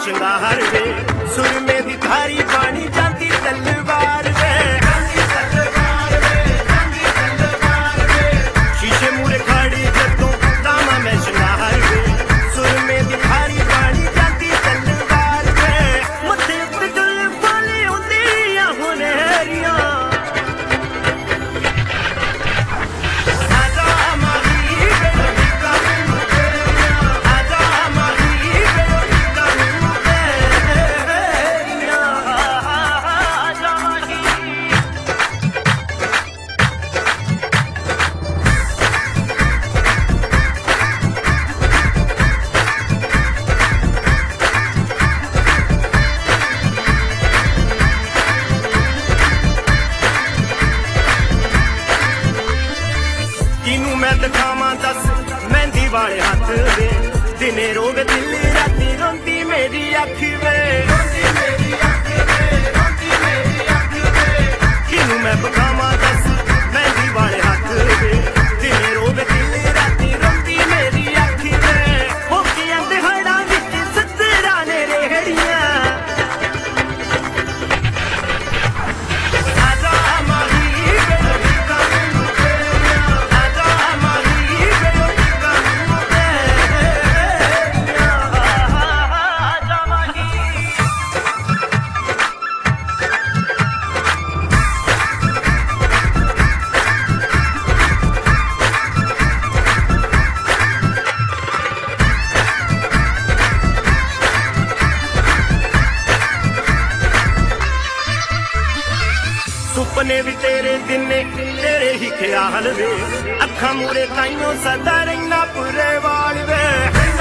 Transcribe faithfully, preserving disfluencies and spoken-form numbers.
शंगार वे सुरमे दी धारी पानी जाती तलवार वे शीशे मूरे खड़ी जदों दामा मैं शंगार वे सुरमे दी धारी पानी जाती तलवार वे मथे उत्ते दुल वाले उंदियां हुनेरियां मैं दिखावा दस मेहंदी वाले हाथ वे दिने रोग दिल राती रोंदी मेरी अख वे किनू मैं दिखावा दस मेहंदी वाले हाथ वे दिने रोग दिल राती रोंदी मेरी अख वे हो के अंधेरा विच सतरा ने रेहड़ियां सुपने भी तेरे दिने तेरे ही ख्याल वे अखा मूरे ताइयों सदा रहना पूरे वाल वे।